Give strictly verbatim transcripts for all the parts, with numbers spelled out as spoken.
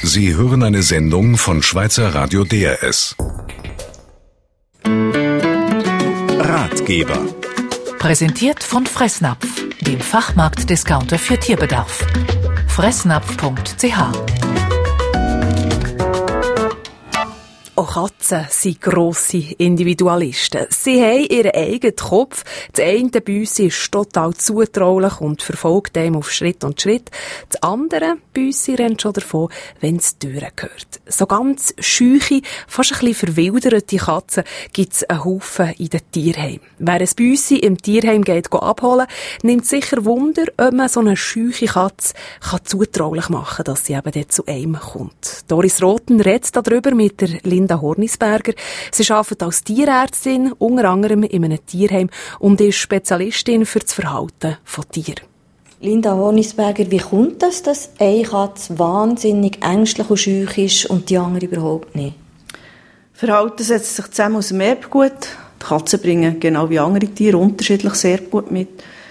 Sie hören eine Sendung von Schweizer Radio D R S. Ratgeber. Präsentiert von Fressnapf, dem Fachmarktdiscounter für Tierbedarf. fressnapf punkt c h. Auch Katzen sind grosse Individualisten. Sie haben ihren eigenen Kopf. Das eine Büssi ist total zutraulich und verfolgt einem auf Schritt und Schritt. Das andere Büssi rennt schon davon, wenn es die Türe gehört. So ganz scheuche, fast ein bisschen verwilderte Katzen gibt es einen Haufen in den Tierheimen. Wer ein Büssi im Tierheim geht abholen, nimmt sicher Wunder, ob man so eine scheuche Katze kann zutraulich machen kann, dass sie eben dort zu einem kommt. Doris Rothen redet darüber mit der Linda Hornisberger. Sie arbeitet als Tierärztin, unter anderem in einem Tierheim, und ist Spezialistin für das Verhalten von Tieren. Linda Hornisberger, wie kommt das, dass eine Katze wahnsinnig ängstlich und scheu ist und die andere überhaupt nicht? Verhalten setzt sich zusammen aus dem Erbgut. Die Katzen bringen, genau wie andere Tiere, unterschiedlich sehr gut mit.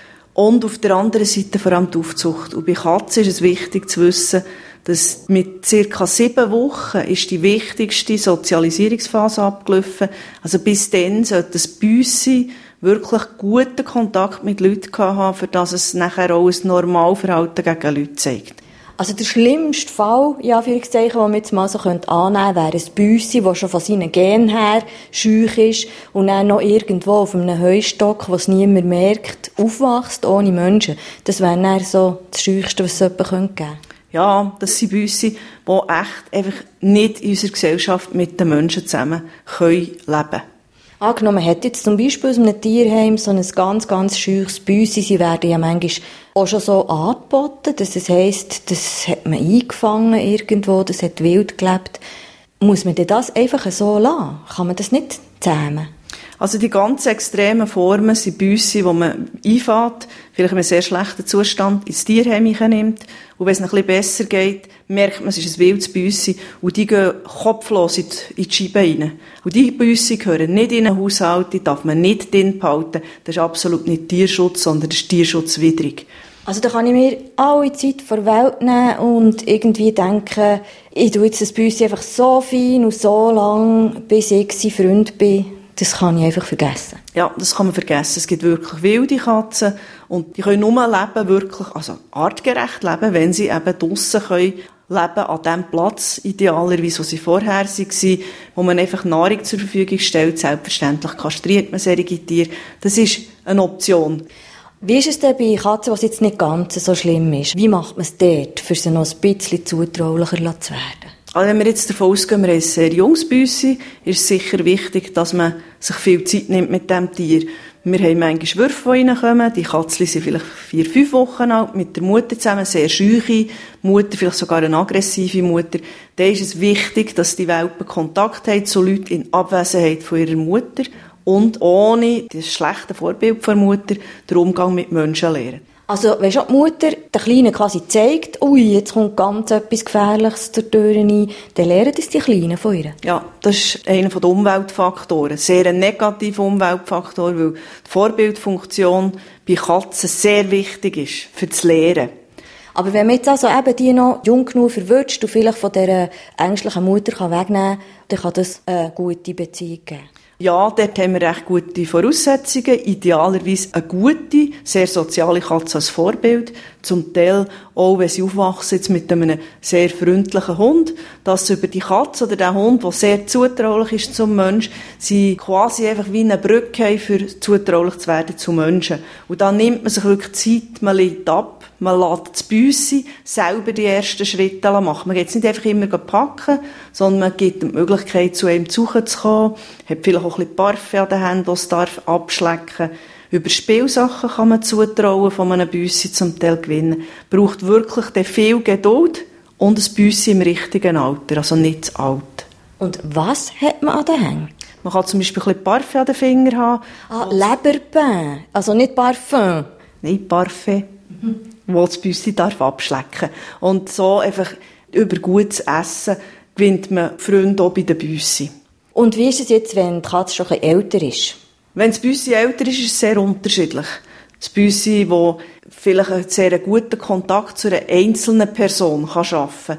Und auf der anderen Seite vor allem die Aufzucht. Und bei Katzen ist es wichtig zu wissen, dass mit circa sieben Wochen ist die wichtigste Sozialisierungsphase abgelaufen. Also bis dann sollte das Büssi wirklich guten Kontakt mit Leuten haben, für das es nachher auch ein Normalverhalten gegen Leute zeigt. Also der schlimmste Fall, in Anführungszeichen, den man jetzt mal so annehmen könnte, wäre ein Büssi, das schon von seinen Genen her scheu ist und dann noch irgendwo auf einem Heustock, was niemand merkt, aufwächst ohne Menschen. Das wäre dann so das Scheuchste, was es jemandem geben könnte. Ja, das sind Büssi, die echt einfach nicht in unserer Gesellschaft mit den Menschen zusammen können leben. Angenommen, man hat jetzt zum Beispiel aus einem Tierheim so ein ganz, ganz scheuches Büssi. Sie werden ja manchmal auch schon so angeboten, dass es heisst, das hat man eingefangen irgendwo, das hat wild gelebt. Muss man denn das einfach so lassen? Kann man das nicht zähmen? Also die ganz extremen Formen sind Büssi, die man einfährt, vielleicht in einem sehr schlechten Zustand ins Tierheim nimmt. Und wenn es noch ein bisschen besser geht, merkt man, es ist ein wildes Büssi. Und die gehen kopflos in die, in die Scheibe rein. Und die Büssi gehören nicht in einen Haushalt, die darf man nicht drin behalten. Das ist absolut nicht Tierschutz, sondern das ist tierschutzwidrig. Also da kann ich mir alle Zeit vor der Welt nehmen und irgendwie denken, ich tue jetzt das Büssi einfach so fein und so lang, bis ich sein Freund bin. Das kann ich einfach vergessen. Ja, das kann man vergessen. Es gibt wirklich wilde Katzen und die können nur leben, wirklich, also artgerecht leben, wenn sie eben draussen können leben, an dem Platz, idealerweise, wo sie vorher waren, wo man einfach Nahrung zur Verfügung stellt. Selbstverständlich kastriert man solche Tiere. Das ist eine Option. Wie ist es denn bei Katzen, was jetzt nicht ganz so schlimm ist? Wie macht man es dort, für sie noch ein bisschen zutraulicher zu werden? Also wenn wir jetzt davon ausgehen, wir haben ein sehr junges Büssi, ist es sicher wichtig, dass man sich viel Zeit nimmt mit diesem Tier. Wir haben manchmal Würfe, die reinkommen. Die Katzchen sind vielleicht vier, fünf Wochen alt, mit der Mutter zusammen, sehr scheuche Mutter, vielleicht sogar eine aggressive Mutter. Da ist es wichtig, dass die Welpen Kontakt haben zu Leuten in Abwesenheit von ihrer Mutter und ohne das schlechte Vorbild von der Mutter den Umgang mit Menschen lernen. Also, wenn schon die Mutter der Kleinen quasi zeigt, ui, jetzt kommt ganz etwas Gefährliches zur Tür rein, dann lernen das die Kleinen von ihr? Ja, das ist einer der Umweltfaktoren. Sehr ein negativer Umweltfaktor, weil die Vorbildfunktion bei Katzen sehr wichtig ist für das Lehren. Aber wenn man jetzt also eben die noch jung genug verwünscht und vielleicht von dieser ängstlichen Mutter wegnehmen kann, dann kann das eine gute Beziehung geben. Ja, dort haben wir recht gute Voraussetzungen. Idealerweise eine gute, sehr soziale Katze als Vorbild. Zum Teil auch, wenn sie aufwachsen jetzt mit einem sehr freundlichen Hund, dass sie über die Katze oder den Hund, der sehr zutraulich ist zum Mensch, sie quasi einfach wie eine Brücke haben, für zutraulich zu werden zu Menschen. Und dann nimmt man sich wirklich Zeit, man legt ab, man lässt das Büssi selber die ersten Schritte machen. Man geht es nicht einfach immer packen, sondern man gibt ihm die Möglichkeit, zu einem zu kommen, hat vielleicht auch ein bisschen Parfum an den Händen, das es darf abschlecken. Über Spielsachen kann man zutrauen, von einem Büssi zum Teil gewinnen. Braucht wirklich viel Geduld und ein Büssi im richtigen Alter, also nicht zu alt. Und was hat man an den Händen? Man kann zum Beispiel ein bisschen Parfum an den Fingern haben. Ah, Leberpain, also nicht Parfum? Nein, Parfum, mhm. wo das Büssi darf abschlecken. Und so einfach über gutes Essen gewinnt man Freunde auch bei den Büssi. Und wie ist es jetzt, wenn die Katze schon ein bisschen älter ist? Wenn das Büssi älter ist, ist es sehr unterschiedlich. Das Büssi, das vielleicht einen sehr guten Kontakt zu einer einzelnen Person schaffen kann.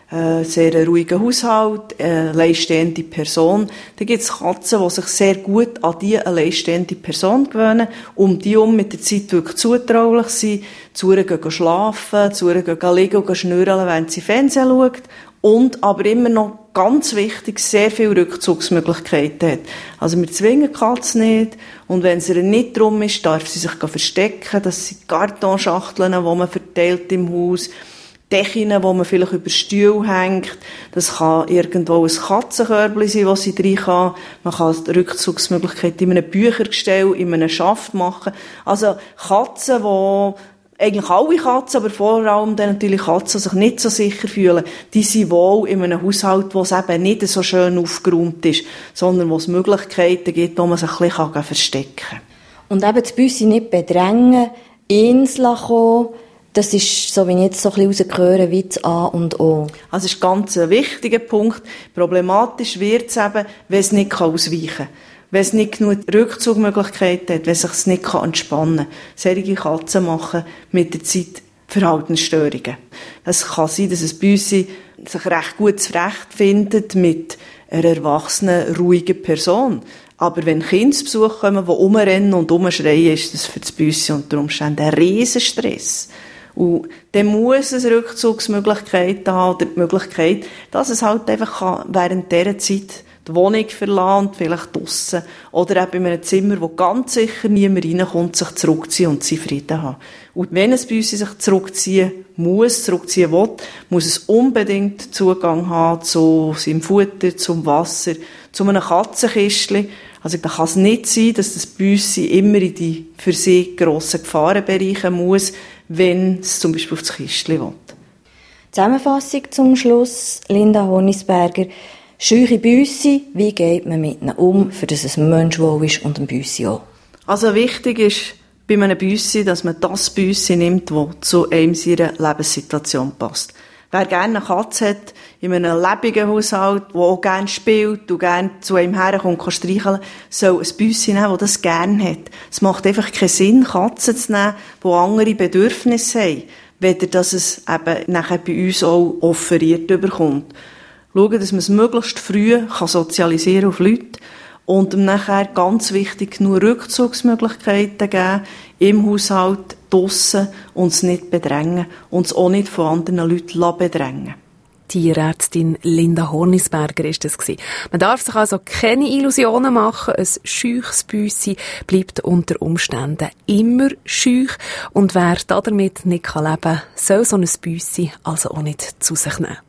äh, sehr einen ruhigen Haushalt, eine alleinstehende Person. Da gibt es Katzen, die sich sehr gut an diese alleinstehende Person gewöhnen, um die um mit der Zeit wirklich zutraulich sind, zu ihr gehen schlafen, zu ihr gehen liegen und schnurren, wenn sie Fernsehen schaut. Und aber immer noch ganz wichtig, sehr viele Rückzugsmöglichkeiten hat. Also wir zwingen die Katze nicht. Und wenn es ihr nicht drum ist, darf sie sich verstecken. Das sind Kartonschachteln, die man verteilt im Haus. Decken, die man vielleicht über Stuhl hängt. Das kann irgendwo ein Katzenkörbchen sein, wo sie drin kann. Man kann die Rückzugsmöglichkeit in einem Büchergestell, in einem Schaft machen. Also Katzen, die eigentlich alle Katzen, aber vor allem dann natürlich Katzen, die sich nicht so sicher fühlen, die sind wohl in einem Haushalt, wo es eben nicht so schön aufgeräumt ist, sondern wo es Möglichkeiten gibt, wo man sich ein bisschen verstecken kann. Und eben das Büssi nicht bedrängen, ins kommen, das ist, so wie ich jetzt so ein bisschen rausgehöre, wie das A und O. Also das ist ganz ein wichtiger Punkt. Problematisch wird es eben, wenn es nicht ausweichen kann. Wenn es nicht genug Rückzugmöglichkeiten hat, wenn es sich nicht entspannen kann. Solche Katzen machen mit der Zeit Verhaltensstörungen. Es kann sein, dass ein Büssi sich recht gut zurechtfindet mit einer erwachsenen, ruhigen Person. Aber wenn Kinder zu Besuch kommen, die rumrennen und rumschreien, ist das für das Büssi unter Umständen ein Riesenstress. Und dann muss es Rückzugsmöglichkeiten haben, oder die Möglichkeit, dass es halt einfach während dieser Zeit die Wohnung verlassen, vielleicht draussen, oder eben in einem Zimmer, wo ganz sicher niemand reinkommt, sich zurückziehen und seinen Frieden haben. Und wenn ein Büssi sich zurückziehen muss, zurückziehen will, muss es unbedingt Zugang haben zu seinem Futter, zum Wasser, zu einem Katzenkistchen. Also da kann es nicht sein, dass das Büssi immer in die für sie grossen Gefahrenbereiche muss, wenn es zum Beispiel auf das Kistchen will. Zusammenfassung zum Schluss, Linda Hornisberger. Scheue Büssi, wie geht man mit ihnen um, für dass es ein Mensch wohl ist und ein Büssi auch? Also wichtig ist bei einem Büssi, dass man das Büssi nimmt, das zu einem seiner Lebenssituation passt. Wer gerne eine Katze hat, in einem lebendigen Haushalt, der auch gerne spielt und gerne zu einem herkommt und streicheln, soll ein Büssi nehmen, das das gerne hat. Es macht einfach keinen Sinn, Katzen zu nehmen, die andere Bedürfnisse haben, weder dass es eben nachher bei uns auch offeriert bekommt. Schauen, dass man es möglichst früh kann sozialisieren auf Leute und ihm nachher ganz wichtig nur Rückzugsmöglichkeiten geben im Haushalt, draussen und es nicht bedrängen und es auch nicht von anderen Leuten bedrängen. Tierärztin Linda Hornisberger ist das gewesen. Man darf sich also keine Illusionen machen. Ein scheuches Büssi bleibt unter Umständen immer scheuch. Und wer damit nicht leben kann, soll so ein Büssi also auch nicht zu sich nehmen.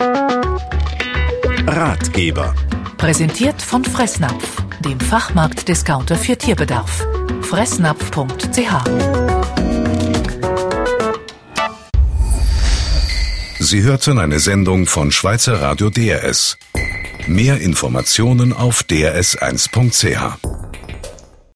Ratgeber. Präsentiert von Fressnapf, dem Fachmarktdiscounter für Tierbedarf. fressnapf punkt c h. Sie hörten eine Sendung von Schweizer Radio D R S. Mehr Informationen auf d r s eins punkt c h.